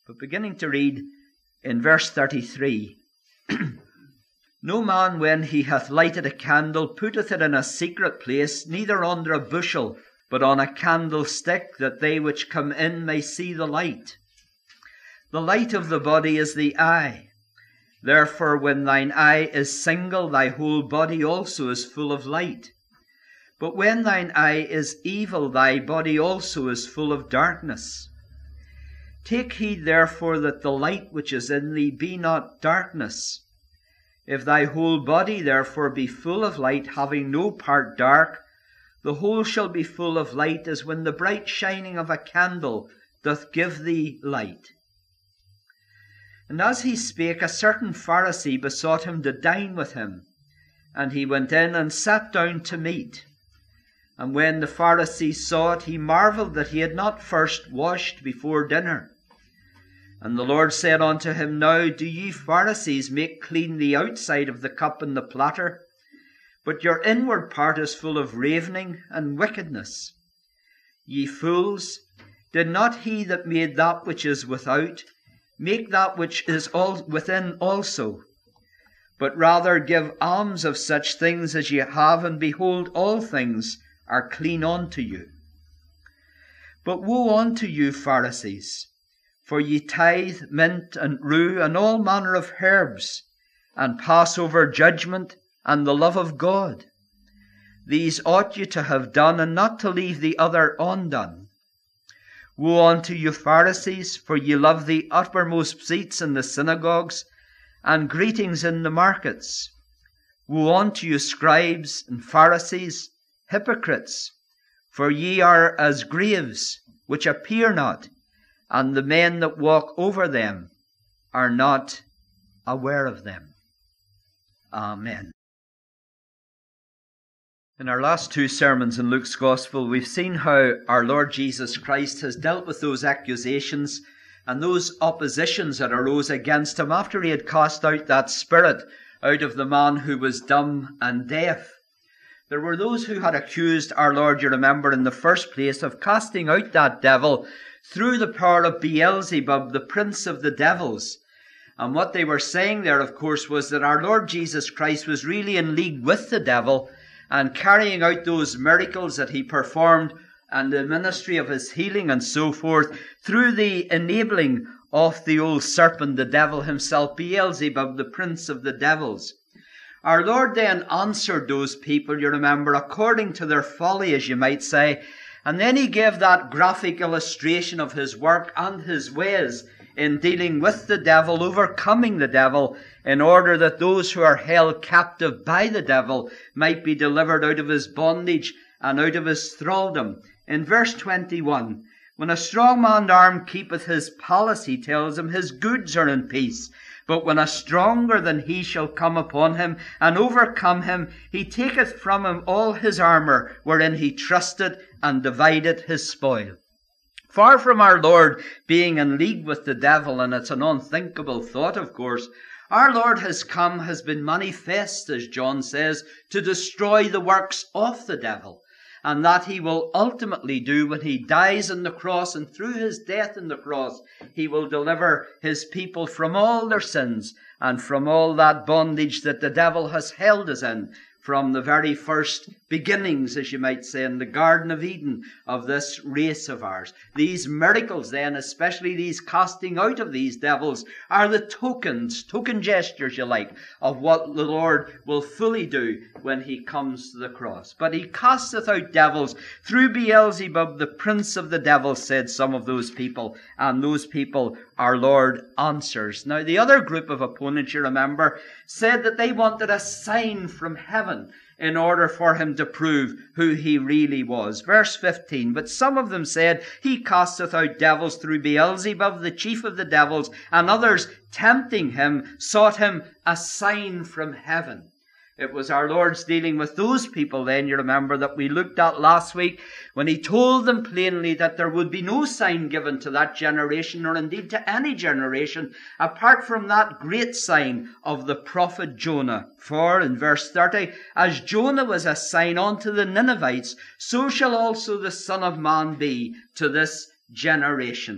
But beginning to read in verse 33, No man, when he hath lighted a candle, putteth it in a secret place, neither under a bushel, but on a candlestick, that they which come in may see the light. The light of the body is the eye. Therefore, when thine eye is single, thy whole body also is full of light. But when thine eye is evil, thy body also is full of darkness. Take heed therefore that the light which is in thee be not darkness. If thy whole body therefore be full of light, having no part dark, the whole shall be full of light, as when the bright shining of a candle doth give thee light. And as he spake, a certain Pharisee besought him to dine with him. And he went in and sat down to meat. And when the Pharisee saw it, he marveled that he had not first washed before dinner. And the Lord said unto him, Now do ye Pharisees make clean the outside of the cup and the platter, but your inward part is full of ravening and wickedness. Ye fools, did not he that made that which is without make that which is within also? But rather give alms of such things as ye have, and behold, all things are clean unto you. But woe unto you, Pharisees! For ye tithe mint and rue and all manner of herbs, and pass over judgment and the love of God. These ought ye to have done, and not to leave the other undone. Woe unto you, Pharisees! For ye love the uttermost seats in the synagogues, and greetings in the markets. Woe unto you, scribes and Pharisees, hypocrites! For ye are as graves, which appear not, and the men that walk over them are not aware of them. Amen. In our last two sermons in Luke's Gospel, we've seen how our Lord Jesus Christ has dealt with those accusations and those oppositions that arose against him after he had cast out that spirit out of the man who was dumb and deaf. There were those who had accused our Lord, you remember, in the first place, of casting out that devil through the power of Beelzebub, the prince of the devils. And what they were saying there, of course, was that our Lord Jesus Christ was really in league with the devil and carrying out those miracles that he performed and the ministry of his healing and so forth through the enabling of the old serpent, the devil himself, Beelzebub, the prince of the devils. Our Lord then answered those people, you remember, according to their folly, as you might say. And then he gave that graphic illustration of his work and his ways in dealing with the devil, overcoming the devil, in order that those who are held captive by the devil might be delivered out of his bondage and out of his thraldom. In verse 21, when a strong-manned arm keepeth his palace, he tells him, his goods are in peace. But when a stronger than he shall come upon him and overcome him, he taketh from him all his armour, wherein he trusted, and divideth his spoil. Far from our Lord being in league with the devil, and it's an unthinkable thought, of course, our Lord has been manifest, as John says, to destroy the works of the devil. And that he will ultimately do when he dies on the cross, and through his death on the cross, he will deliver his people from all their sins and from all that bondage that the devil has held us in from the very first beginnings, as you might say, in the Garden of Eden of this race of ours. These miracles then, especially these casting out of these devils, are the token gestures, you like, of what the Lord will fully do when he comes to the cross. But he casteth out devils through Beelzebub, the prince of the devils, said some of those people, and those people our Lord answers. Now, the other group of opponents, you remember, said that they wanted a sign from heaven in order for him to prove who he really was. Verse 15, but some of them said, he casteth out devils through Beelzebub, the chief of the devils, and others, tempting him, sought him a sign from heaven. It was our Lord's dealing with those people then, you remember, that we looked at last week, when he told them plainly that there would be no sign given to that generation, or indeed to any generation, apart from that great sign of the prophet Jonah. For, in verse 30, as Jonah was a sign unto the Ninevites, so shall also the Son of Man be to this generation.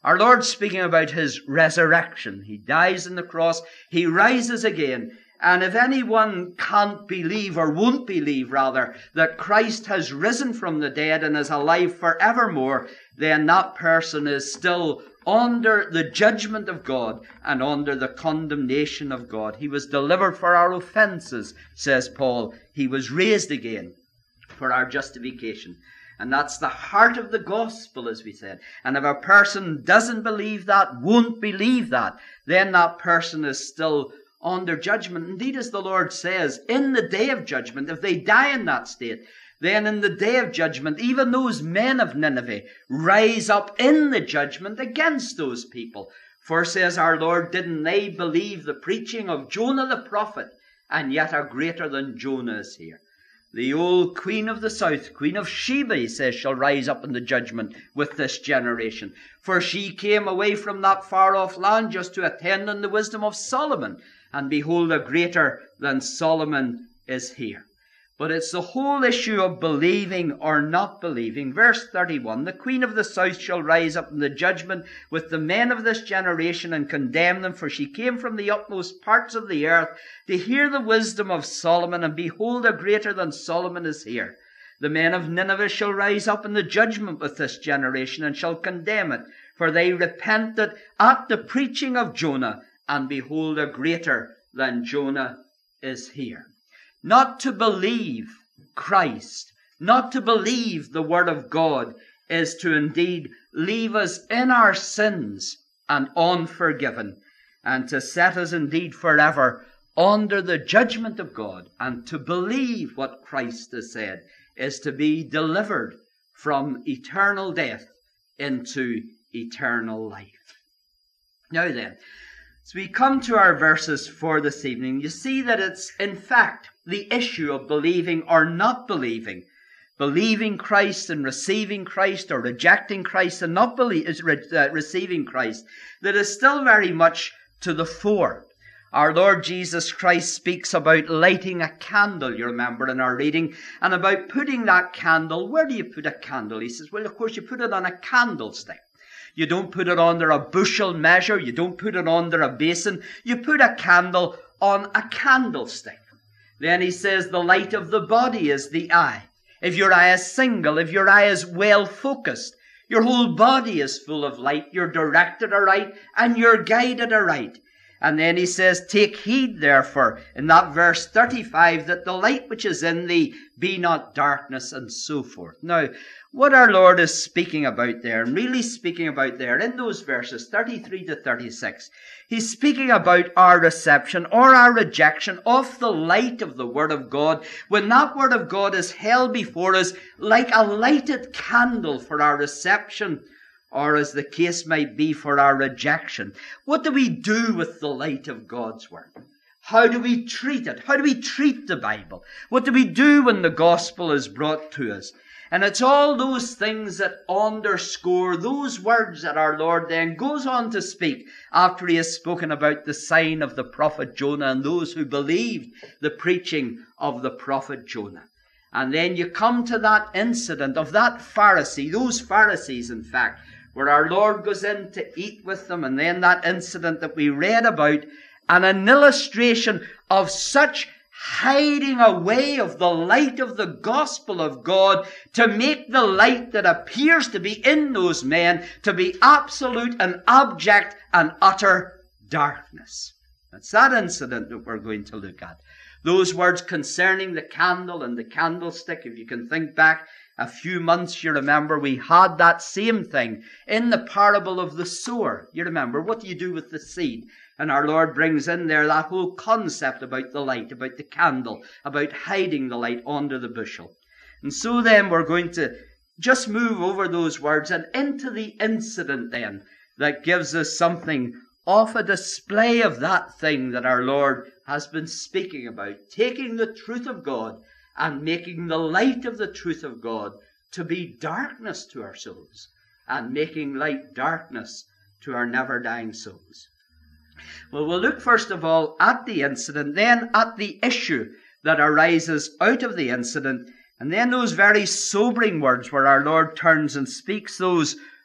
Our Lord's speaking about his resurrection. He dies on the cross. He rises again. And if anyone can't believe, or won't believe rather, that Christ has risen from the dead and is alive forevermore, then that person is still under the judgment of God and under the condemnation of God. He was delivered for our offenses, says Paul. He was raised again for our justification. And that's the heart of the gospel, as we said. And if a person doesn't believe that, won't believe that, then that person is still under judgment. Indeed, as the Lord says, in the day of judgment, if they die in that state, then in the day of judgment, even those men of Nineveh rise up in the judgment against those people. For, says our Lord, didn't they believe the preaching of Jonah the prophet? And yet are greater than Jonah is here. The old queen of the south, Queen of Sheba, he says, shall rise up in the judgment with this generation. For she came away from that far-off land just to attend on the wisdom of Solomon. And behold, a greater than Solomon is here. But it's the whole issue of believing or not believing. Verse 31, the queen of the south shall rise up in the judgment with the men of this generation and condemn them, for she came from the utmost parts of the earth to hear the wisdom of Solomon, and behold, a greater than Solomon is here. The men of Nineveh shall rise up in the judgment with this generation and shall condemn it, for they repented at the preaching of Jonah, and behold, a greater than Jonah is here. Not to believe Christ, not to believe the Word of God, is to indeed leave us in our sins and unforgiven, and to set us indeed forever under the judgment of God. And to believe what Christ has said is to be delivered from eternal death into eternal life. Now then, as we come to our verses for this evening, you see that it's in fact the issue of believing or not believing. Believing Christ and receiving Christ, or rejecting Christ and not receiving Christ, that is still very much to the fore. Our Lord Jesus Christ speaks about lighting a candle, you remember in our reading, and about putting that candle. Where do you put a candle? He says, well, of course, you put it on a candlestick. You don't put it under a bushel measure. You don't put it under a basin. You put a candle on a candlestick. Then he says the light of the body is the eye. If your eye is single, if your eye is well focused, your whole body is full of light. You're directed aright and you're guided aright. And then he says, take heed therefore, in that verse 35, that the light which is in thee be not darkness, and so forth. Now, what our Lord is speaking about there, and really speaking about there in those verses 33 to 36, he's speaking about our reception or our rejection of the light of the Word of God, when that Word of God is held before us like a lighted candle for our reception, or as the case might be, for our rejection. What do we do with the light of God's Word? How do we treat it? How do we treat the Bible? What do we do when the gospel is brought to us? And it's all those things that underscore those words that our Lord then goes on to speak after he has spoken about the sign of the prophet Jonah and those who believed the preaching of the prophet Jonah. And then you come to that incident of that Pharisee, those Pharisees in fact, where our Lord goes in to eat with them, and then that incident that we read about, and an illustration of such hiding away of the light of the gospel of God to make the light that appears to be in those men to be absolute and abject and utter darkness. It's that incident that we're going to look at. Those words concerning the candle and the candlestick, if you can think back a few months, you remember we had that same thing in the parable of the sower. You remember, what do you do with the seed? And our Lord brings in there that whole concept about the light, about the candle, about hiding the light under the bushel. And so then we're going to just move over those words and into the incident then that gives us something of a display of that thing that our Lord has been speaking about, taking the truth of God and making the light of the truth of God to be darkness to our souls, and making light darkness to our never-dying souls. Well, we'll look first of all at the incident, then at the issue that arises out of the incident, and then those very sobering words where our Lord turns and speaks those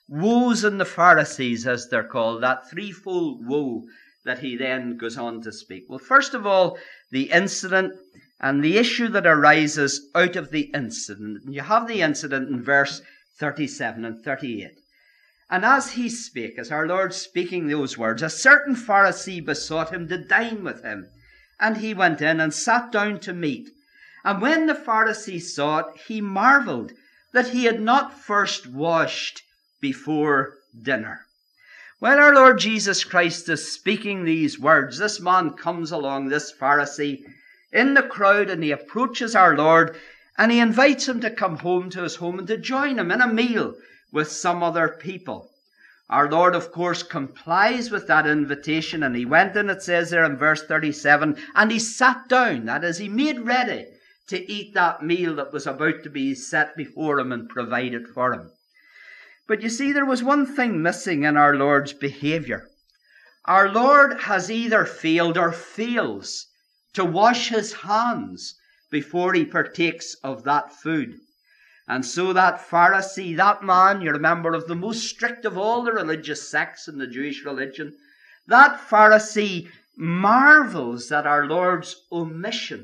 woes in the Pharisees, as they're called, that threefold woe that he then goes on to speak. Well, first of all, the incident and the issue that arises out of the incident. And you have the incident in verse 37 and 38. And as he spake, as our Lord speaking those words, a certain Pharisee besought him to dine with him. And he went in and sat down to meat. And when the Pharisee saw it, he marveled that he had not first washed before dinner. When our Lord Jesus Christ is speaking these words, this man comes along, this Pharisee, in the crowd, and he approaches our Lord, and he invites him to come home to his home and to join him in a meal with some other people. Our Lord, of course, complies with that invitation, and he went in, it says there in verse 37, and he sat down, that is, he made ready to eat that meal that was about to be set before him and provided for him. But you see, there was one thing missing in our Lord's behavior. Our Lord has either failed or fails to wash his hands before he partakes of that food. And so that Pharisee, that man, you remember, of the most strict of all the religious sects in the Jewish religion, that Pharisee marvels at our Lord's omission.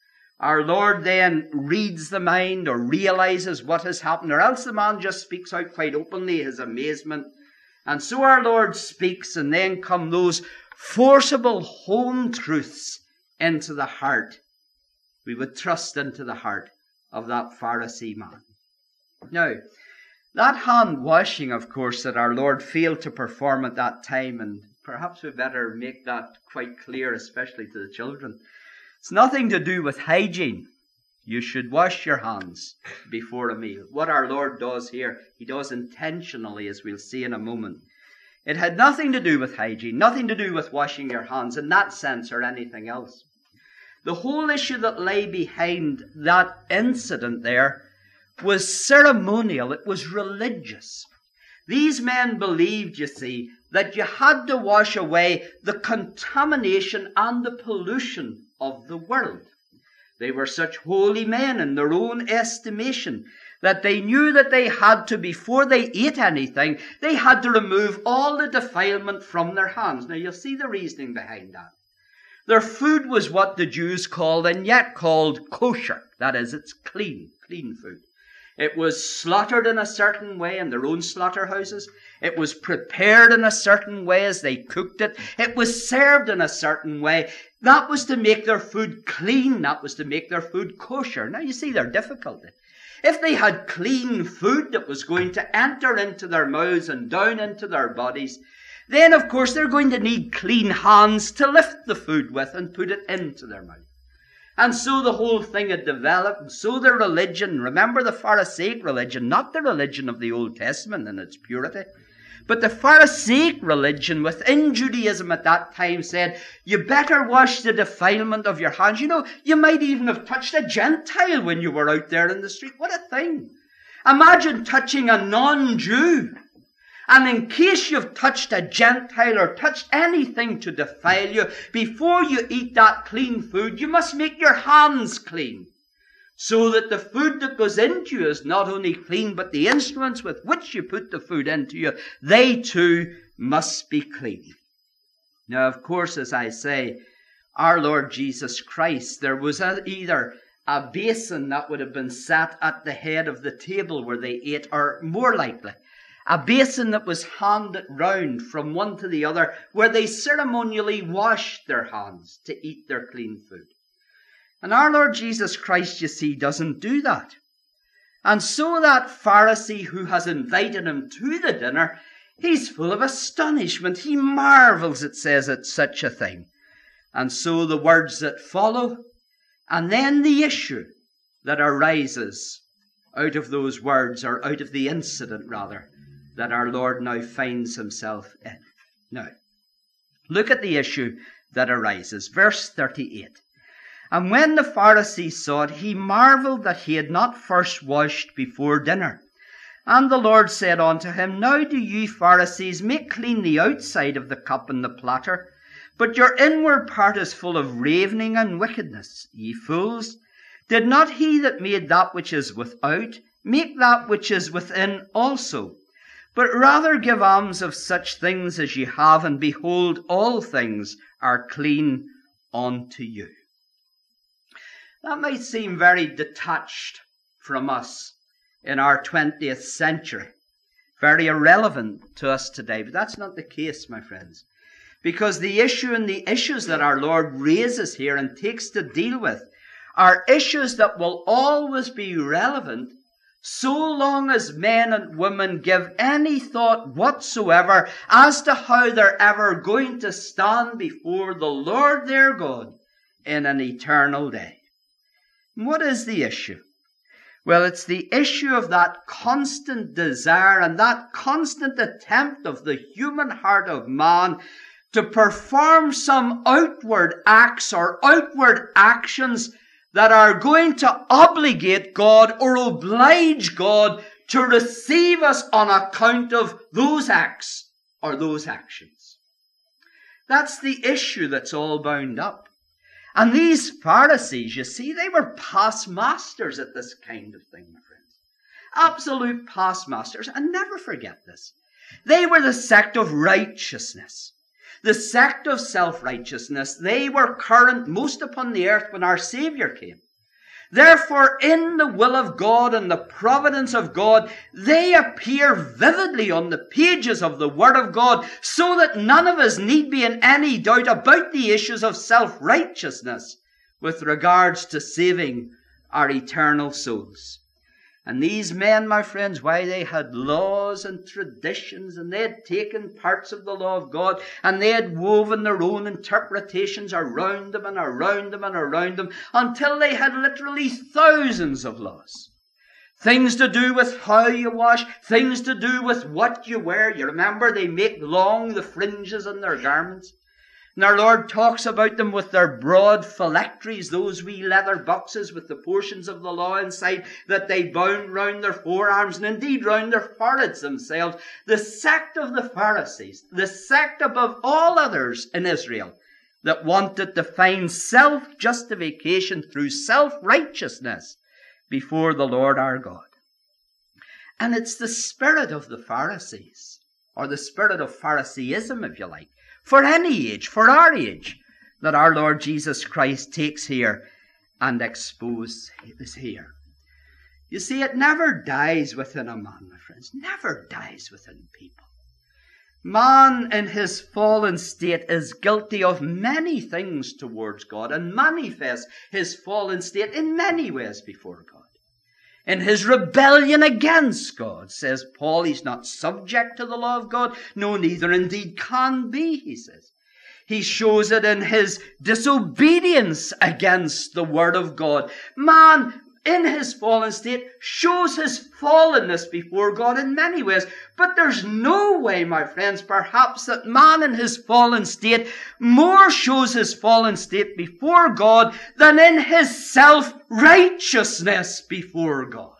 Our Lord then reads the mind or realizes what has happened, or else the man just speaks out quite openly his amazement. And so our Lord speaks, and then come those forcible home truths into the heart. We would thrust into the heart of that Pharisee man. Now, that hand washing, of course, that our Lord failed to perform at that time, and perhaps we better make that quite clear, especially to the children. It's nothing to do with hygiene. You should wash your hands before a meal. What our Lord does here, he does intentionally, as we'll see in a moment. It had nothing to do with hygiene, nothing to do with washing your hands in that sense or anything else. The whole issue that lay behind that incident there was ceremonial. It was religious. These men believed, you see, that you had to wash away the contamination and the pollution of the world. They were such holy men in their own estimation that they knew that they had to, before they ate anything, they had to remove all the defilement from their hands. Now, you'll see the reasoning behind that. Their food was what the Jews called, and yet called, kosher. That is, it's clean food. It was slaughtered in a certain way in their own slaughterhouses. It was prepared in a certain way as they cooked it. It was served in a certain way. That was to make their food clean. That was to make their food kosher. Now, you see their difficulty. If they had clean food that was going to enter into their mouths and down into their bodies, then, of course, they're going to need clean hands to lift the food with and put it into their mouth. And so the whole thing had developed, and so the religion, remember the Pharisaic religion, not the religion of the Old Testament in its purity, but the Pharisaic religion within Judaism at that time said, you better wash the defilement of your hands. You know, you might even have touched a Gentile when you were out there in the street. What a thing. Imagine touching a non-Jew. And in case you've touched a Gentile or touched anything to defile you, before you eat that clean food, you must make your hands clean, so that the food that goes into you is not only clean, but the instruments with which you put the food into you, they too must be clean. Now, of course, as I say, our Lord Jesus Christ, there was either a basin that would have been set at the head of the table where they ate, or more likely, a basin that was handed round from one to the other, where they ceremonially washed their hands to eat their clean food. And our Lord Jesus Christ, you see, doesn't do that. And so that Pharisee who has invited him to the dinner, he's full of astonishment. He marvels, it says, at such a thing. And so the words that follow, and then the issue that arises out of those words, or out of the incident, rather, that our Lord now finds himself in. Now, look at the issue that arises. Verse 38. And when the Pharisee saw it, he marveled that he had not first washed before dinner. And the Lord said unto him, Now do ye Pharisees make clean the outside of the cup and the platter, but your inward part is full of ravening and wickedness. Ye fools, did not he that made that which is without make that which is within also? but rather give alms of such things as ye have, and behold, all things are clean unto you. That might seem very detached from us in our 20th century, very irrelevant to us today, but that's not the case, my friends. Because the issue and the issues that our Lord raises here and takes to deal with are issues that will always be relevant so long as men and women give any thought whatsoever as to how they're ever going to stand before the Lord their God in an eternal day. And what is the issue? Well, it's the issue of that constant desire and that constant attempt of the human heart of man to perform some outward acts or outward actions that are going to obligate God or oblige God to receive us on account of those acts or those actions. That's the issue that's all bound up. And these Pharisees, you see, they were past masters at this kind of thing, my friends. Absolute past masters. And never forget this. They were the sect of righteousness. The sect of self-righteousness. They were current most upon the earth when our Savior came. Therefore, in the will of God and the providence of God, they appear vividly on the pages of the Word of God, so that none of us need be in any doubt about the issues of self-righteousness with regards to saving our eternal souls. And these men, my friends, why, they had laws and traditions, and they had taken parts of the law of God, and they had woven their own interpretations around them and around them and around them, until they had literally thousands of laws. Things to do with how you wash, things to do with what you wear. You remember, they make long the fringes on their garments. And our Lord talks about them with their broad phylacteries, those wee leather boxes with the portions of the law inside that they bound round their forearms and indeed round their foreheads themselves. The sect of the Pharisees, the sect above all others in Israel, that wanted to find self-justification through self-righteousness before the Lord our God. And it's the spirit of the Pharisees, or the spirit of Phariseeism, if you like, for any age, for our age, that our Lord Jesus Christ takes here and exposes here. You see, it never dies within a man, my friends, never dies within people. Man in his fallen state is guilty of many things towards God and manifests his fallen state in many ways before God. In his rebellion against God, says Paul, he's not subject to the law of God. No, neither indeed can be, he says. He shows it in his disobedience against the word of God. Man, in his fallen state, shows his fallenness before God in many ways. But there's no way, my friends, perhaps that man in his fallen state more shows his fallen state before God than in his self-righteousness before God.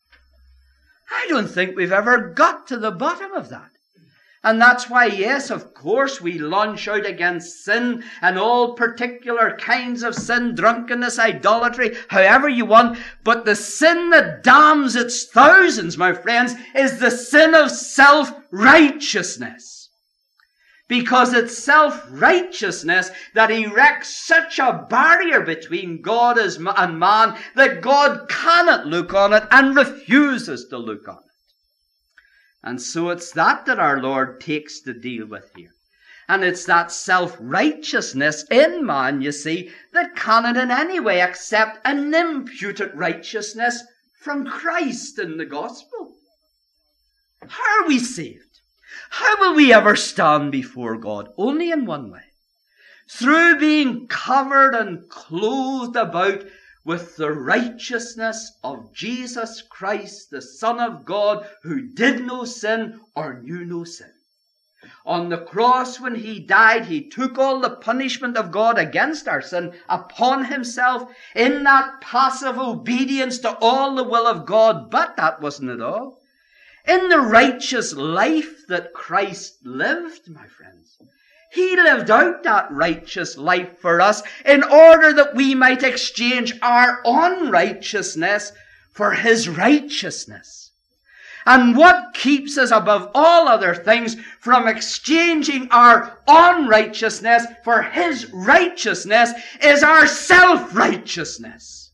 I don't think we've ever got to the bottom of that. And that's why, yes, of course, we launch out against sin and all particular kinds of sin, drunkenness, idolatry, however you want. But the sin that damns its thousands, my friends, is the sin of self-righteousness. Because it's self-righteousness that erects such a barrier between God and man that God cannot look on it and refuses to look on it. And so it's that our Lord takes to deal with here. And it's that self-righteousness in man, you see, that cannot in any way accept an imputed righteousness from Christ in the gospel. How are we saved? How will we ever stand before God? Only in one way. Through being covered and clothed about with the righteousness of Jesus Christ, the Son of God, who did no sin or knew no sin. On the cross when he died, he took all the punishment of God against our sin upon himself in that passive obedience to all the will of God. But that wasn't it all. In the righteous life that Christ lived, my friends, he lived out that righteous life for us in order that we might exchange our unrighteousness for his righteousness. And what keeps us above all other things from exchanging our unrighteousness for His righteousness is our self-righteousness.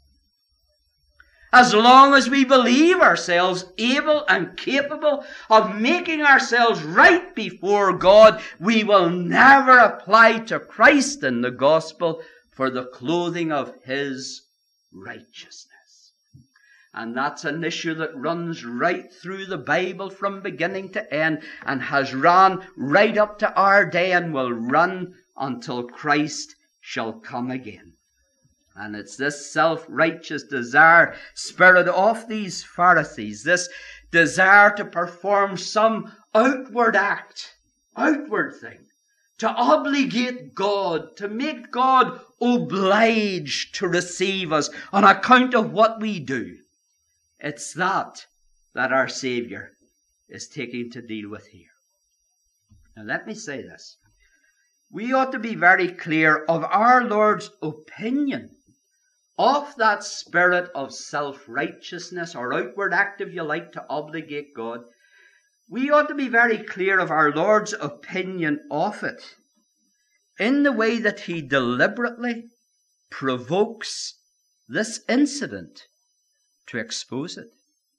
As long as we believe ourselves able and capable of making ourselves right before God, we will never apply to Christ in the gospel for the clothing of His righteousness. And that's an issue that runs right through the Bible from beginning to end, and has run right up to our day, and will run until Christ shall come again. And it's this self-righteous desire, spirit of these Pharisees, this desire to perform some outward act, outward thing, to obligate God, to make God obliged to receive us on account of what we do. It's that our Savior is taking to deal with here. Now let me say this. We ought to be very clear of our Lord's opinion of that spirit of self-righteousness, or outward act, if you like, to obligate God. We ought to be very clear of our Lord's opinion of it in the way that He deliberately provokes this incident to expose it.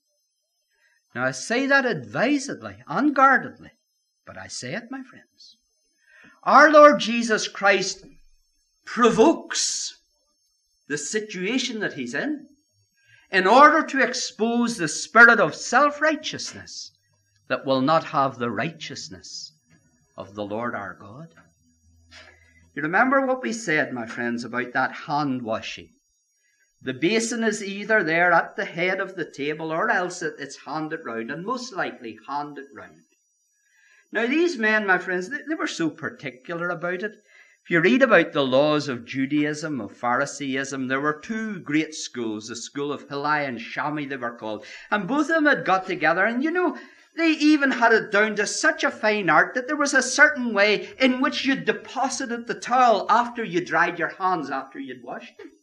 Now I say that advisedly, unguardedly, but I say it, my friends. Our Lord Jesus Christ provokes the situation that He's in order to expose the spirit of self-righteousness that will not have the righteousness of the Lord our God. You remember what we said, my friends, about that hand washing. The basin is either there at the head of the table, or else it's handed round, and most likely handed round. Now these men, my friends, they were so particular about it. If you read about the laws of Judaism, of Phariseeism, there were two great schools, the school of Hillel and Shammai they were called. And both of them had got together, and they even had it down to such a fine art that there was a certain way in which you deposited the towel after you dried your hands, after you'd washed them.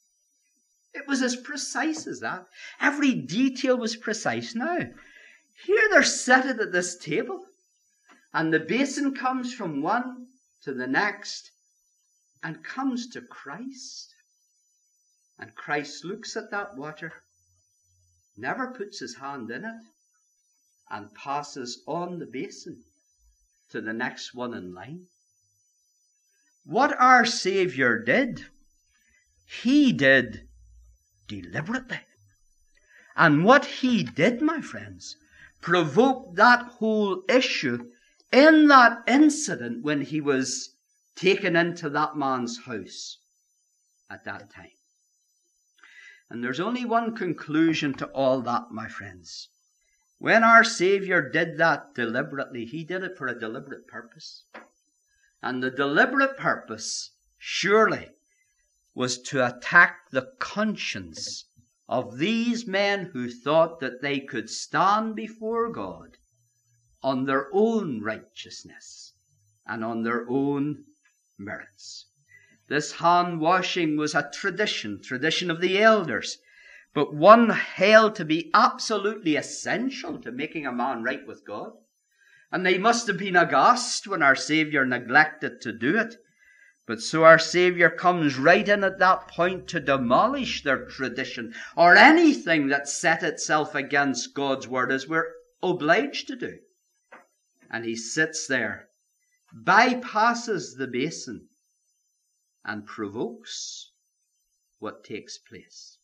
It was as precise as that. Every detail was precise. Now, here they're seated at this table, and the basin comes from one to the next and comes to Christ. And Christ looks at that water, never puts his hand in it, and passes on the basin to the next one in line. What our Savior did, He did deliberately. And what He did, my friends, provoked that whole issue in that incident when He was taken into that man's house at that time. And there's only one conclusion to all that, my friends. When our Savior did that deliberately, He did it for a deliberate purpose. And the deliberate purpose, surely, was to attack the conscience of these men who thought that they could stand before God on their own righteousness and on their own merits. This hand washing was a tradition of the elders, but one held to be absolutely essential to making a man right with God. And they must have been aghast when our Savior neglected to do it. But so our Savior comes right in at that point to demolish their tradition, or anything that set itself against God's word, as we're obliged to do. And He sits there, bypasses the basin, and provokes what takes place.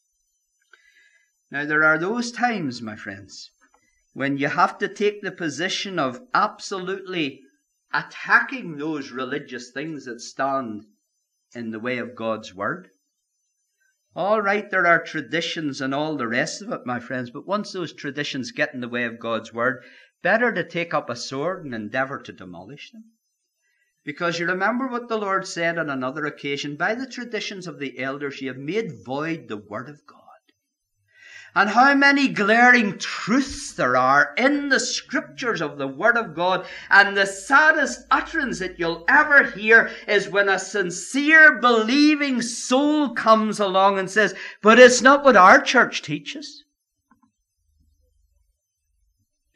Now there are those times, my friends, when you have to take the position of absolutely attacking those religious things that stand in the way of God's word. All right, there are traditions and all the rest of it, my friends, but once those traditions get in the way of God's word, better to take up a sword and endeavor to demolish them. Because you remember what the Lord said on another occasion, by the traditions of the elders ye have made void the word of God. And how many glaring truths there are in the scriptures of the Word of God. And the saddest utterance that you'll ever hear is when a sincere, believing soul comes along and says, but it's not what our church teaches.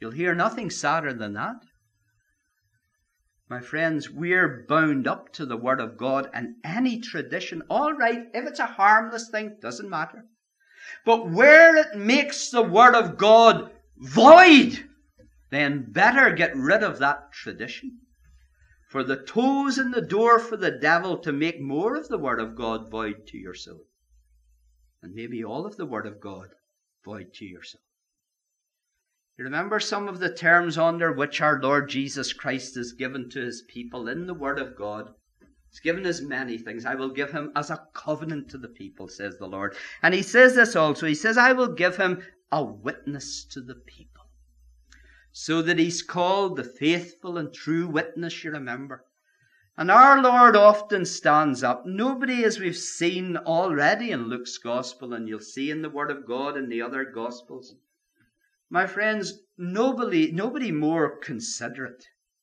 You'll hear nothing sadder than that. My friends, we're bound up to the Word of God, and any tradition, all right, if it's a harmless thing, doesn't matter. But where it makes the Word of God void, then better get rid of that tradition. For the toe's in the door for the devil to make more of the Word of God void to your soul. And maybe all of the Word of God void to your soul. You remember some of the terms under which our Lord Jesus Christ is given to his people in the Word of God. He's given us many things. I will give him as a covenant to the people, says the Lord. And he says this also. He says, I will give him a witness to the people. So that he's called the faithful and true witness, you remember. And our Lord often stands up. Nobody, as we've seen already in Luke's Gospel, and you'll see in the Word of God in the other Gospels, my friends, nobody more considerate,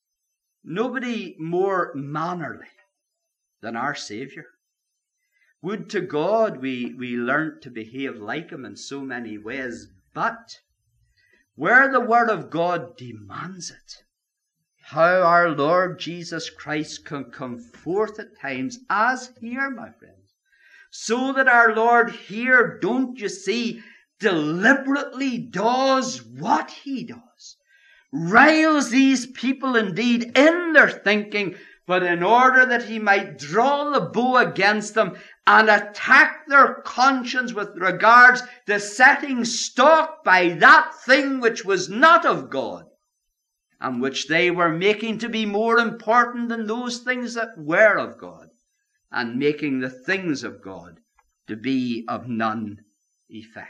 nobody more mannerly than our Saviour. Would to God we learnt to behave like him in so many ways, but where the Word of God demands it, how our Lord Jesus Christ can come forth at times, as here, my friends, so that our Lord here, don't you see, deliberately does what he does. Riles these people indeed in their thinking, but in order that he might draw the bow against them and attack their conscience with regards to setting stock by that thing which was not of God, and which they were making to be more important than those things that were of God, and making the things of God to be of none effect.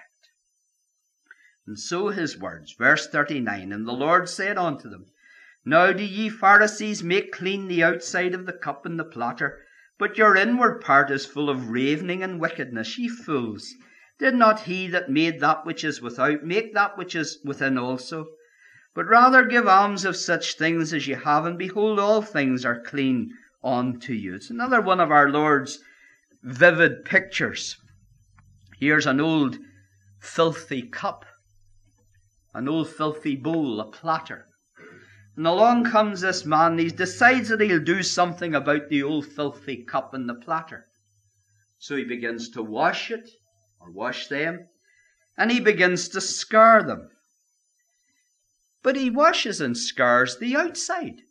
And so his words, verse 39, and the Lord said unto them, Now do ye Pharisees make clean the outside of the cup and the platter, but your inward part is full of ravening and wickedness. Ye fools, did not he that made that which is without make that which is within also? But rather give alms of such things as ye have, and behold, all things are clean unto you. It's another one of our Lord's vivid pictures. Here's an old filthy cup, an old filthy bowl, a platter. And along comes this man, he decides that he'll do something about the old filthy cup and the platter. So he begins to wash it, or wash them, and he begins to scour them. But he washes and scours the outside.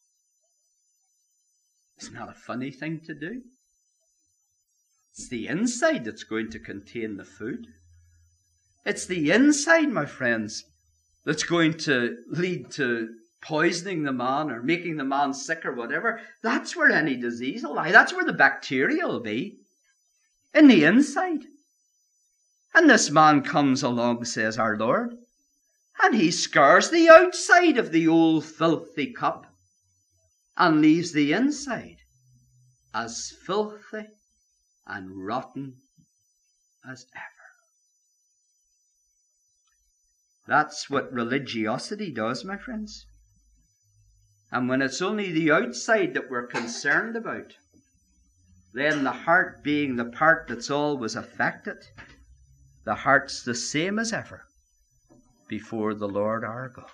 Isn't that a funny thing to do? It's the inside that's going to contain the food. It's the inside, my friends, that's going to lead to poisoning the man or making the man sick or whatever. That's where any disease will lie. That's where the bacteria will be. In the inside. And this man comes along, says our Lord, and he scours the outside of the old filthy cup and leaves the inside as filthy and rotten as ever. That's what religiosity does, my friends. And when it's only the outside that we're concerned about, then the heart being the part that's always affected, the heart's the same as ever before the Lord our God.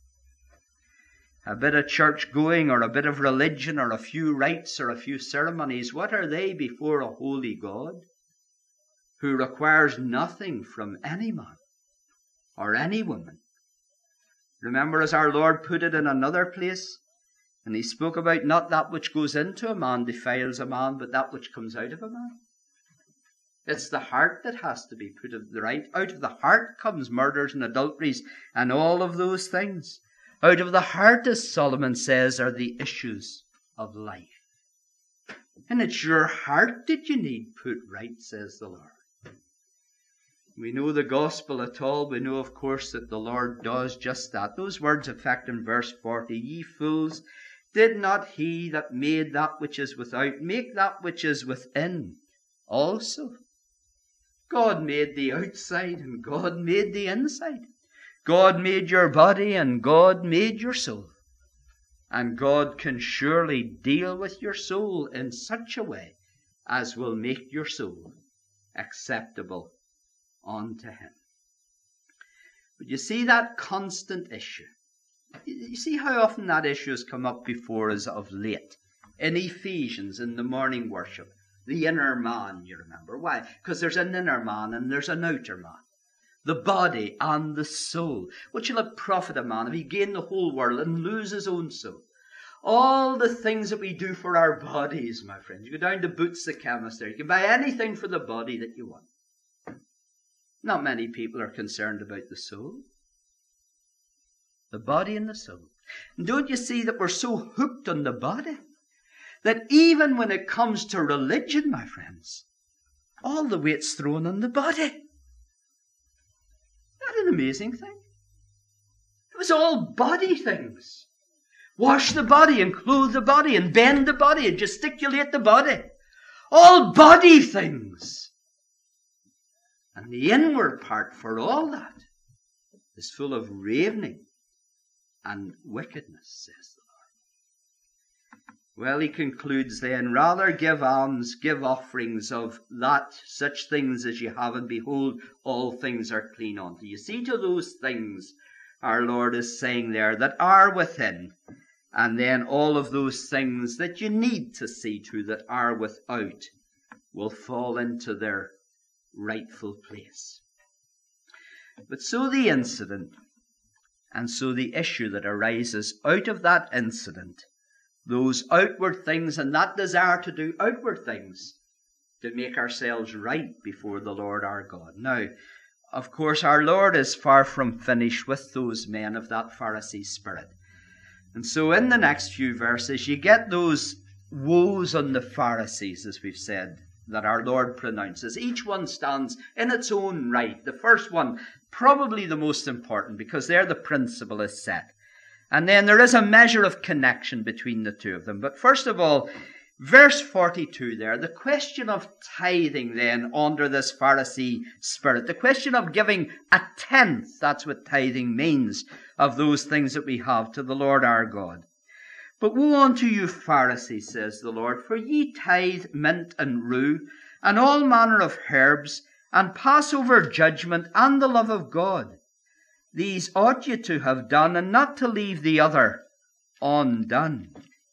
A bit of church going or a bit of religion or a few rites or a few ceremonies, what are they before a holy God who requires nothing from any man or any woman? Remember, as our Lord put it in another place, and he spoke about not that which goes into a man defiles a man, but that which comes out of a man. It's the heart that has to be put right. Out of the heart comes murders and adulteries and all of those things. Out of the heart, as Solomon says, are the issues of life. And it's your heart that you need put right, says the Lord. We know the gospel at all. We know, of course, that the Lord does just that. Those words affect in verse 40. Ye fools, did not he that made that which is without make that which is within also? God made the outside and God made the inside. God made your body and God made your soul. And God can surely deal with your soul in such a way as will make your soul acceptable unto him. But you see that constant issue. You see how often that issue has come up before us of late. In Ephesians, in the morning worship, the inner man, you remember. Why? Because there's an inner man and there's an outer man. The body and the soul. What shall it profit a man if he gain the whole world and lose his own soul? All the things that we do for our bodies, my friends. You go down to Boots the chemist there. You can buy anything for the body that you want. Not many people are concerned about the soul. The body and the soul. And don't you see that we're so hooked on the body that even when it comes to religion, my friends, all the weight's thrown on the body. Isn't that an amazing thing? It was all body things. Wash the body and clothe the body and bend the body and gesticulate the body. All body things. And the inward part for all that is full of ravening and wickedness, says the Lord. Well, he concludes then, rather give alms, give offerings of that, such things as you have, and behold, all things are clean unto you. See to those things, our Lord is saying there, that are within, and then all of those things that you need to see to that are without will fall into their rightful place. But so the incident, and so the issue that arises out of that incident, those outward things and that desire to do outward things to make ourselves right before the Lord our God. Now, of course, our Lord is far from finished with those men of that Pharisee spirit. And so in the next few verses, you get those woes on the Pharisees, as we've said, that our Lord pronounces. Each one stands in its own right. The first one, probably the most important, because there the principle is set. And then there is a measure of connection between the two of them. But first of all, verse 42 there, the question of tithing then under this Pharisee spirit. The question of giving a tenth, that's what tithing means, of those things that we have to the Lord our God. But woe unto you, Pharisees, says the Lord, for ye tithe mint and rue, and all manner of herbs, and pass over judgment and the love of God. These ought ye to have done, and not to leave the other undone.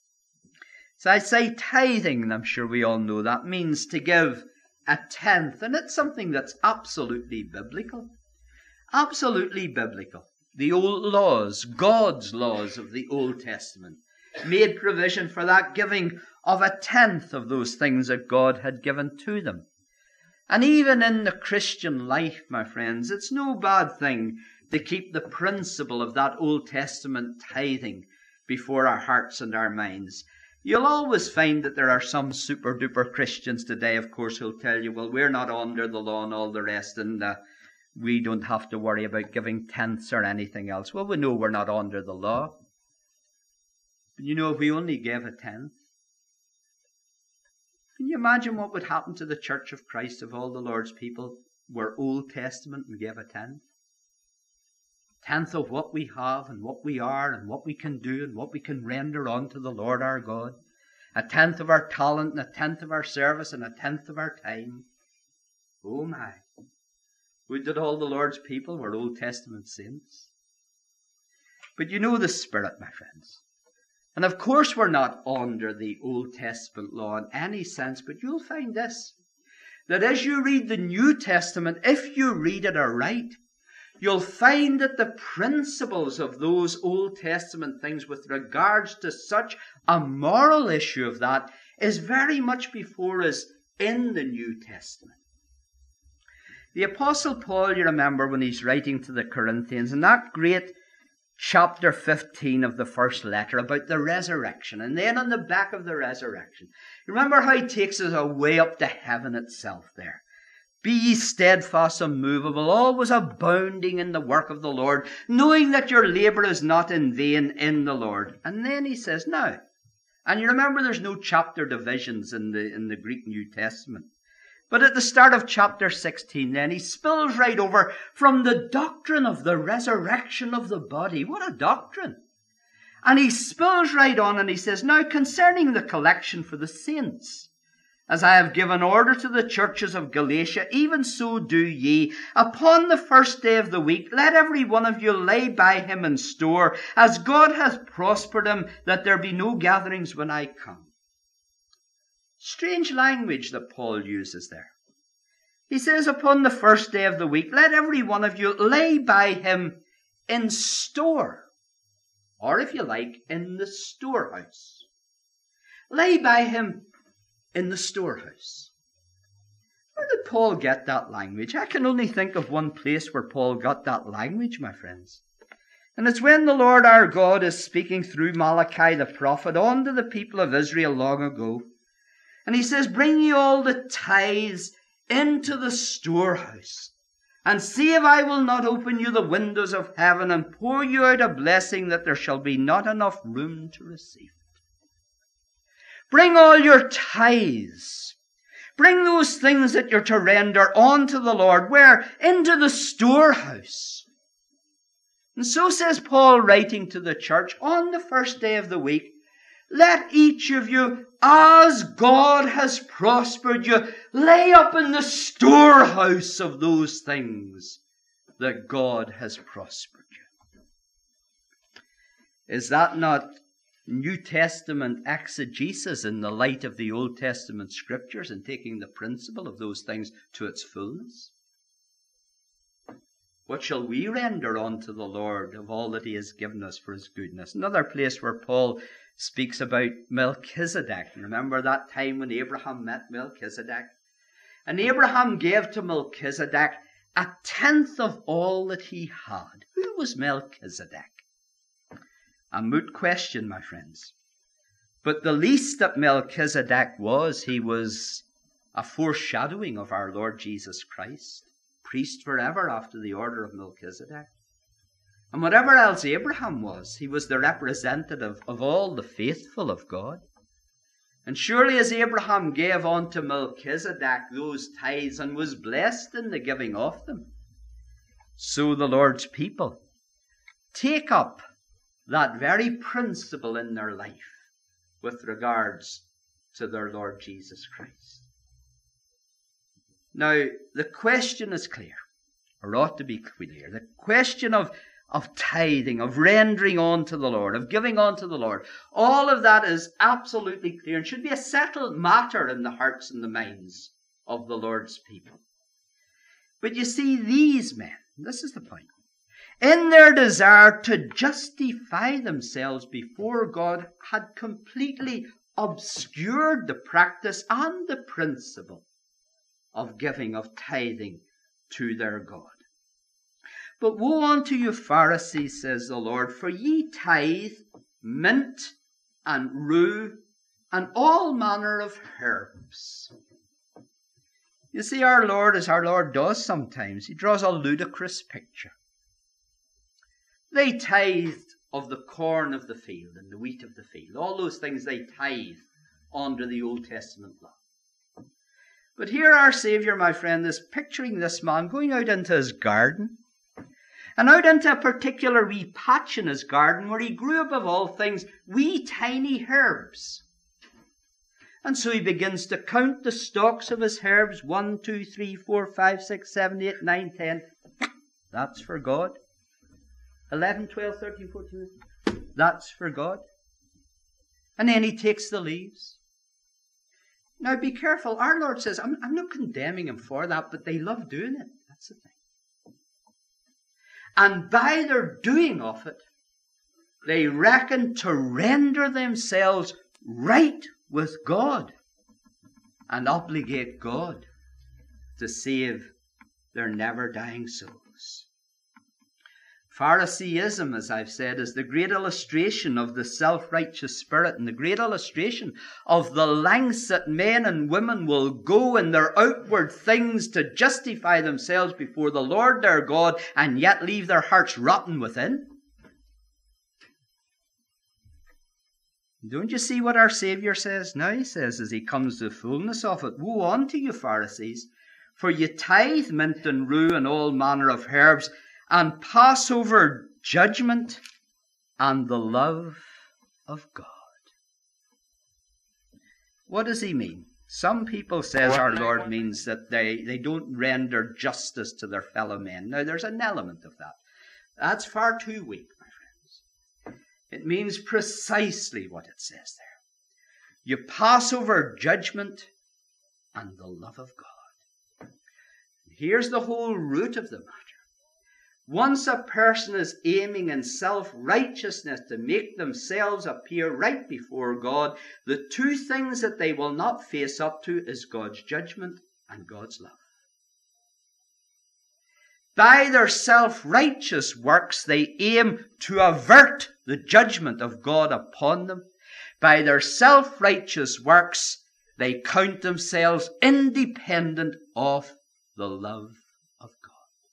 So I say tithing, and I'm sure we all know that means to give a tenth, and it's something that's absolutely biblical. Absolutely biblical. The old laws, God's laws of the Old Testament, made provision for that giving of a tenth of those things that God had given to them. And even in the Christian life, my friends, it's no bad thing to keep the principle of that Old Testament tithing before our hearts and our minds. You'll always find that there are some super-duper Christians today, of course, who'll tell you, well, we're not under the law and all the rest, and we don't have to worry about giving tenths or anything else. Well, we know we're not under the law. But you know, if we only gave a tenth, can you imagine what would happen to the Church of Christ if all the Lord's people were Old Testament and gave a tenth? Tenth of what we have and what we are and what we can do and what we can render unto the Lord our God. A tenth of our talent and a tenth of our service and a tenth of our time. Oh my. Would that all the Lord's people were Old Testament saints. But you know the Spirit, my friends. And of course we're not under the Old Testament law in any sense, but you'll find this, that as you read the New Testament, if you read it aright, you'll find that the principles of those Old Testament things with regards to such a moral issue of that is very much before us in the New Testament. The Apostle Paul, you remember when he's writing to the Corinthians, in that great chapter 15 of the first letter about the resurrection, and then on the back of the resurrection, remember how he takes us away up to heaven itself there. Be ye steadfast, unmovable, always abounding in the work of the Lord, knowing that your labour is not in vain in the Lord. And then he says, now, and you remember there's no chapter divisions in the Greek New Testament. But at the start of chapter 16 then, he spills right over from the doctrine of the resurrection of the body. What a doctrine! And he spills right on and he says, now concerning the collection for the saints, As I have given order to the churches of Galatia, even so do ye. Upon the first day of the week, let every one of you lay by him in store, as God hath prospered him, that there be no gatherings when I come. Strange language that Paul uses there. He says, upon the first day of the week, let every one of you lay by him in store. Or if you like, in the storehouse. Lay by him in the storehouse. Where did Paul get that language? I can only think of one place where Paul got that language, my friends. And it's when the Lord our God is speaking through Malachi the prophet unto the people of Israel long ago. And he says, bring ye all the tithes into the storehouse, and see if I will not open you the windows of heaven and pour you out a blessing that there shall be not enough room to receive it. Bring all your tithes. Bring those things that you're to render unto the Lord. Where? Into the storehouse. And so says Paul, writing to the church, on the first day of the week, let each of you, as God has prospered you, lay up in the storehouse of those things that God has prospered you. Is that not New Testament exegesis in the light of the Old Testament scriptures and taking the principle of those things to its fullness? What shall we render unto the Lord of all that he has given us for his goodness? Another place where Paul speaks about Melchizedek. Remember that time when Abraham met Melchizedek? And Abraham gave to Melchizedek 1/10 of all that he had. Who was Melchizedek? A moot question, my friends. But the least that Melchizedek was, he was a foreshadowing of our Lord Jesus Christ, priest forever after the order of Melchizedek. And whatever else Abraham was, he was the representative of all the faithful of God. And surely as Abraham gave unto Melchizedek those tithes and was blessed in the giving of them, so the Lord's people take up that very principle in their life with regards to their Lord Jesus Christ. Now, the question is clear, or ought to be clear. The question of tithing, of rendering unto the Lord, of giving unto the Lord, all of that is absolutely clear and should be a settled matter in the hearts and the minds of the Lord's people. But you see, these men, this is the point, in their desire to justify themselves before God, had completely obscured the practice and the principle of giving, of tithing to their God. But woe unto you, Pharisees, says the Lord, for ye tithe mint and rue and all manner of herbs. You see, our Lord, as our Lord does sometimes, he draws a ludicrous picture. They tithed of the corn of the field and the wheat of the field. All those things they tithe under the Old Testament law. But here our Saviour, my friend, is picturing this man going out into his garden, and out into a particular wee patch in his garden where he grew above all things wee tiny herbs. And so he begins to count the stalks of his herbs. 1, 2, 3, 4, 5, 6, 7, 8, 9, 10. That's for God. 11, 12, 13, 14. That's for God. And then he takes the leaves. Now be careful. Our Lord says, I'm not condemning him for that, but they love doing it. That's the thing. And by their doing of it, they reckon to render themselves right with God and obligate God to save their never-dying souls. Phariseeism, as I've said, is the great illustration of the self-righteous spirit and the great illustration of the lengths that men and women will go in their outward things to justify themselves before the Lord their God and yet leave their hearts rotten within. Don't you see what our Saviour says now? He says, as he comes to the fullness of it, woe unto you, Pharisees, for ye tithe mint and rue and all manner of herbs, and pass over judgment and the love of God. What does he mean? Some people says our Lord means that they don't render justice to their fellow men. Now, there's an element of that. That's far too weak, my friends. It means precisely what it says there. You pass over judgment and the love of God. Here's the whole root of the matter. Once a person is aiming in self-righteousness to make themselves appear right before God, the two things that they will not face up to is God's judgment and God's love. By their self-righteous works, they aim to avert the judgment of God upon them. By their self-righteous works, they count themselves independent of the love of God.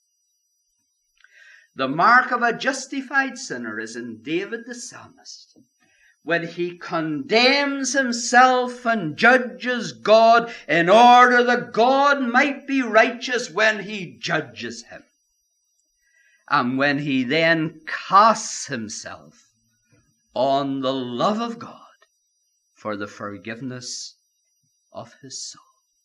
The mark of a justified sinner is in David the psalmist, when he condemns himself and judges God in order that God might be righteous when he judges him. And when he then casts himself on the love of God for the forgiveness of his soul.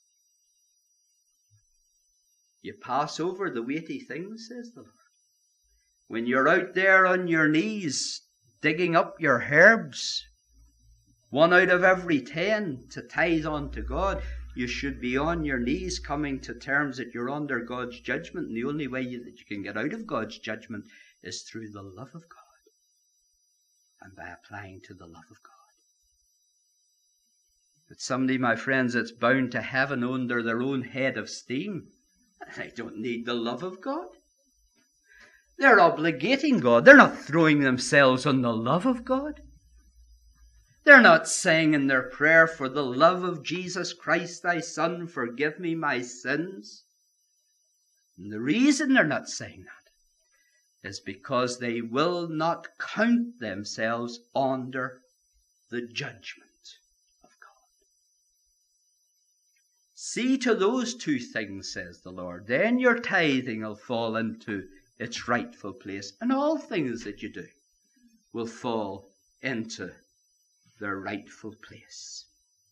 You pass over the weighty things, says the Lord. When you're out there on your knees digging up your herbs, 1 out of every 10 to tithe unto God, you should be on your knees coming to terms that you're under God's judgment. And the only way that you can get out of God's judgment is through the love of God and by applying to the love of God. But somebody, my friends, that's bound to heaven under their own head of steam, they don't need the love of God. They're obligating God. They're not throwing themselves on the love of God. They're not saying in their prayer, for the love of Jesus Christ, thy Son, forgive me my sins. And the reason they're not saying that is because they will not count themselves under the judgment of God. See to those two things, says the Lord. Then your tithing will fall into its rightful place, and all things that you do will fall into their rightful place.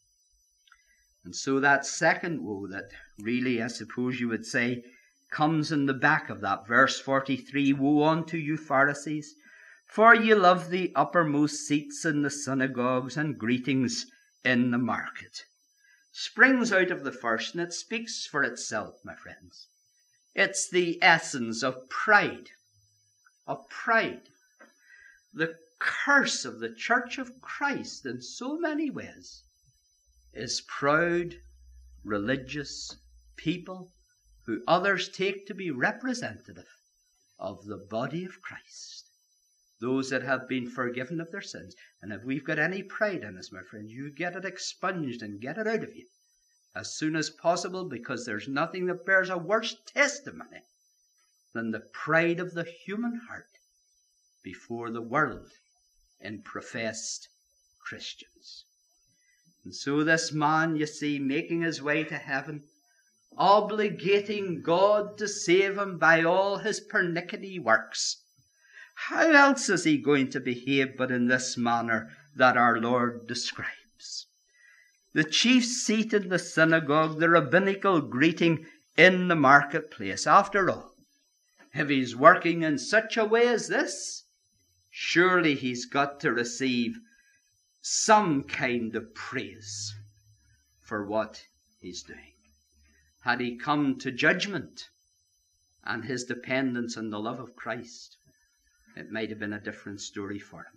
And so that second woe that really, I suppose you would say, comes in the back of that. Verse 43, woe unto you, Pharisees, for ye love the uppermost seats in the synagogues and greetings in the market. Springs out of the first, and it speaks for itself, my friends. It's the essence of pride. Of pride. The curse of the Church of Christ in so many ways is proud, religious people who others take to be representative of the body of Christ. Those that have been forgiven of their sins. And if we've got any pride in us, my friends, you get it expunged and get it out of you as soon as possible, because there's nothing that bears a worse testimony than the pride of the human heart before the world in professed Christians. And so this man, you see, making his way to heaven, obligating God to save him by all his pernickety works. How else is he going to behave but in this manner that our Lord describes? The chief seat in the synagogue, the rabbinical greeting in the marketplace. After all, if he's working in such a way as this, surely he's got to receive some kind of praise for what he's doing. Had he come to judgment and his dependence on the love of Christ, it might have been a different story for him.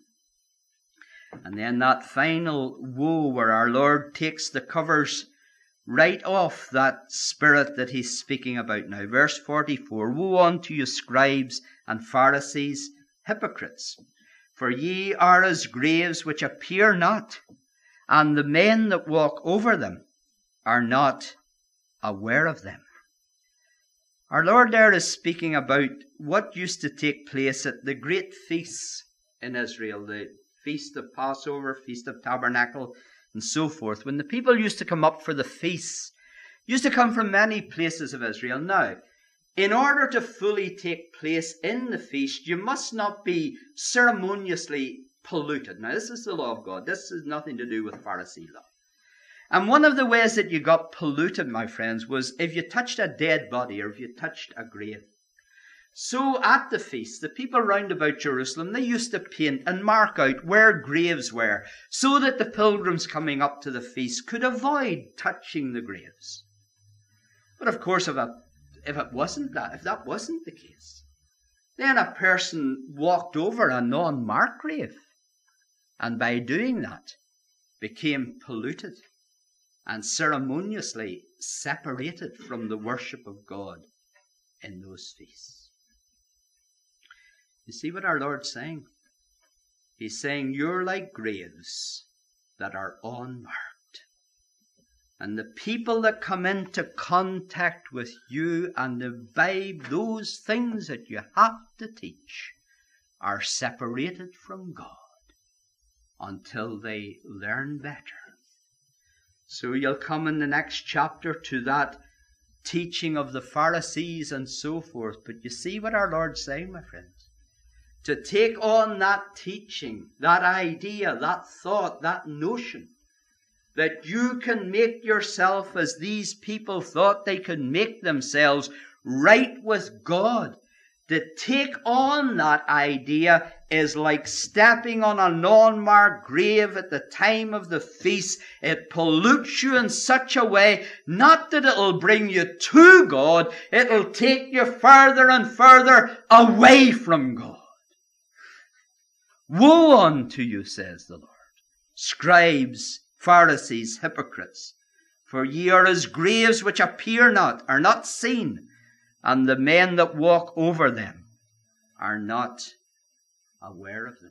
And then that final woe where our Lord takes the covers right off that spirit that he's speaking about now. Verse 44, woe unto you, scribes and Pharisees, hypocrites! For ye are as graves which appear not, and the men that walk over them are not aware of them. Our Lord there is speaking about what used to take place at the great feasts in Israel, the Feast of Passover, Feast of Tabernacle, and so forth. When the people used to come up for the feasts, used to come from many places of Israel. Now, in order to fully take place in the feast, you must not be ceremoniously polluted. Now, this is the law of God. This has nothing to do with Pharisee law. And one of the ways that you got polluted, my friends, was if you touched a dead body or if you touched a grave. So at the feast, the people round about Jerusalem, they used to paint and mark out where graves were, so that the pilgrims coming up to the feast could avoid touching the graves. But of course, if that wasn't the case, then a person walked over a non-marked grave, and by doing that, became polluted and ceremoniously separated from the worship of God in those feasts. You see what our Lord's saying? He's saying, you're like graves that are unmarked. And the people that come into contact with you and imbibe those things that you have to teach are separated from God until they learn better. So you'll come in the next chapter to that teaching of the Pharisees and so forth. But you see what our Lord's saying, my friends? To take on that teaching, that idea, that thought, that notion, that you can make yourself as these people thought they could make themselves right with God. To take on that idea is like stepping on a non-marked grave at the time of the feast. It pollutes you in such a way, not that it'll bring you to God, it'll take you further and further away from God. Woe unto you, says the Lord, scribes, Pharisees, hypocrites, for ye are as graves which appear not, are not seen, and the men that walk over them are not aware of them.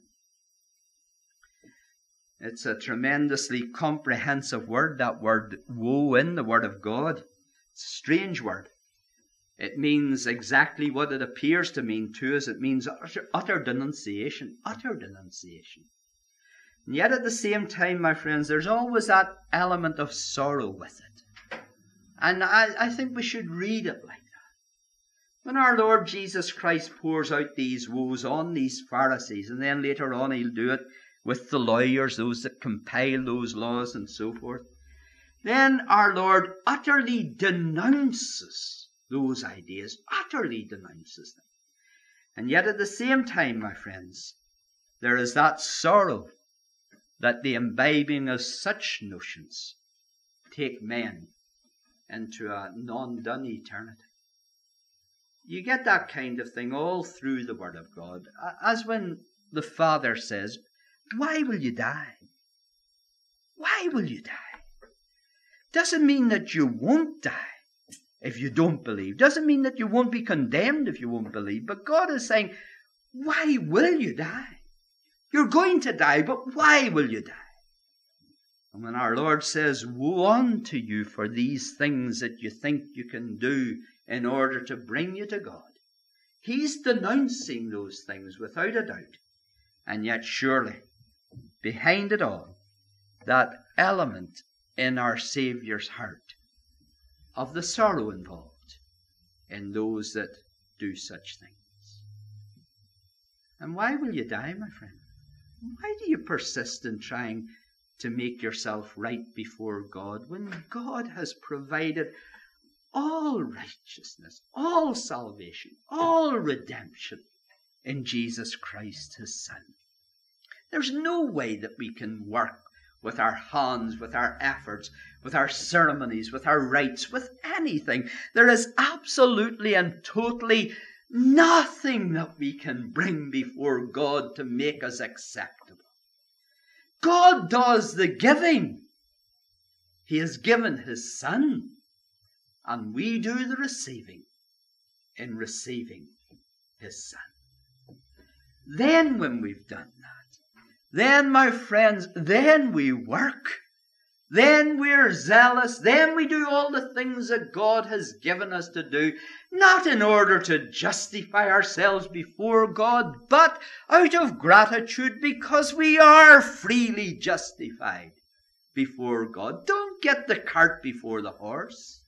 It's a tremendously comprehensive word, that word woe in the Word of God. It's a strange word. It means exactly what it appears to mean to us. It means utter denunciation, utter denunciation. And yet at the same time, my friends, there's always that element of sorrow with it. And I think we should read it like that. When our Lord Jesus Christ pours out these woes on these Pharisees, and then later on he'll do it with the lawyers, those that compile those laws and so forth, then our Lord utterly denounces those ideas, utterly denounces them. And yet at the same time, my friends, there is that sorrow that the imbibing of such notions take men into a non-done eternity. You get that kind of thing all through the Word of God. As when the Father says, why will you die? Why will you die? Doesn't mean that you won't die if you don't believe. Doesn't mean that you won't be condemned if you won't believe. But God is saying, why will you die? You're going to die, but why will you die? And when our Lord says, woe unto you for these things that you think you can do in order to bring you to God, he's denouncing those things without a doubt. And yet surely, behind it all, that element in our Saviour's heart of the sorrow involved in those that do such things. And why will you die, my friend? Why do you persist in trying to make yourself right before God when God has provided all righteousness, all salvation, all redemption in Jesus Christ, his Son? There's no way that we can work with our hands, with our efforts, with our ceremonies, with our rites, with anything. There is absolutely and totally nothing that we can bring before God to make us acceptable. God does the giving. He has given his Son, and we do the receiving in receiving his Son. Then when we've done that, then, my friends, then we work. Then we're zealous. Then we do all the things that God has given us to do, not in order to justify ourselves before God, but out of gratitude because we are freely justified before God. Don't get the cart before the horse.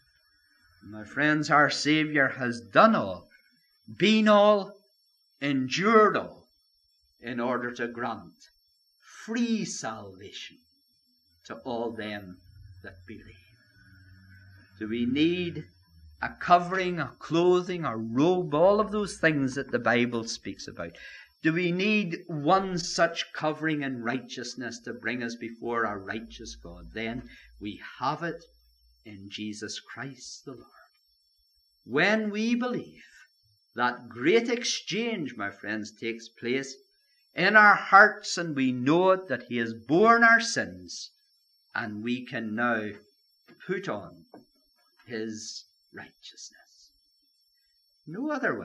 My friends, our Saviour has done all, been all, endured all, in order to grant free salvation to all them that believe? Do we need a covering, a clothing, a robe, all of those things that the Bible speaks about? Do we need one such covering in righteousness to bring us before our righteous God? Then we have it in Jesus Christ the Lord. When we believe, that great exchange, my friends, takes place in our hearts, and we know it, that he has borne our sins, and we can now put on his righteousness. No other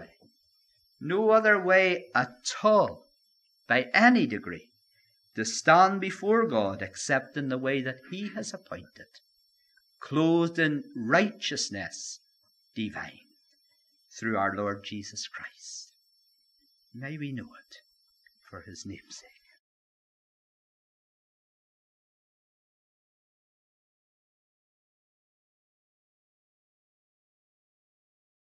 way at all, by any degree, to stand before God except in the way that he has appointed, clothed in righteousness divine through our Lord Jesus Christ. May we know it for his name's sake.